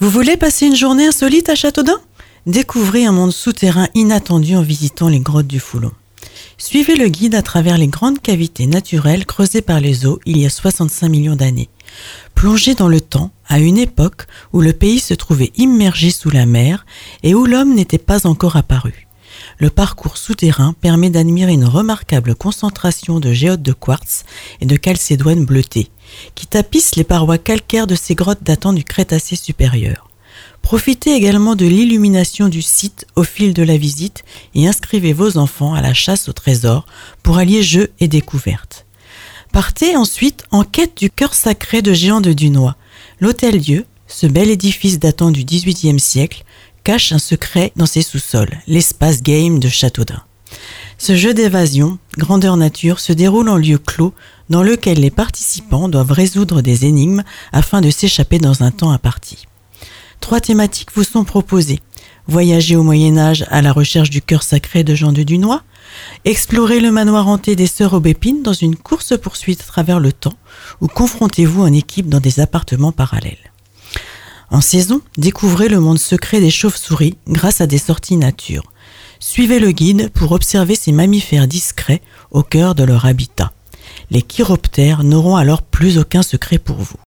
Vous voulez passer une journée insolite à Châteaudun ? Découvrez un monde souterrain inattendu en visitant les grottes du Foulon. Suivez le guide à travers les grandes cavités naturelles creusées par les eaux il y a 65 millions d'années. Plongez dans le temps, à une époque où le pays se trouvait immergé sous la mer et où l'homme n'était pas encore apparu. Le parcours souterrain permet d'admirer une remarquable concentration de géodes de quartz et de chalcédoine bleutée, qui tapissent les parois calcaires de ces grottes datant du Crétacé supérieur. Profitez également de l'illumination du site au fil de la visite et inscrivez vos enfants à la chasse au trésor pour allier jeu et découverte. Partez ensuite en quête du cœur sacré de Géant de Dunois. L'Hôtel-Dieu, ce bel édifice datant du XVIIIe siècle, cache un secret dans ses sous-sols, l'espace game de Châteaudun. Ce jeu d'évasion, grandeur nature, se déroule en lieu clos dans lequel les participants doivent résoudre des énigmes afin de s'échapper dans un temps imparti. 3 thématiques vous sont proposées. Voyager au Moyen-Âge à la recherche du cœur sacré de Jean de Dunois, explorer le manoir hanté des Sœurs Aubépine dans une course-poursuite à travers le temps, ou confrontez-vous en équipe dans des appartements parallèles. En saison, découvrez le monde secret des chauves-souris grâce à des sorties nature. Suivez le guide pour observer ces mammifères discrets au cœur de leur habitat. Les chiroptères n'auront alors plus aucun secret pour vous.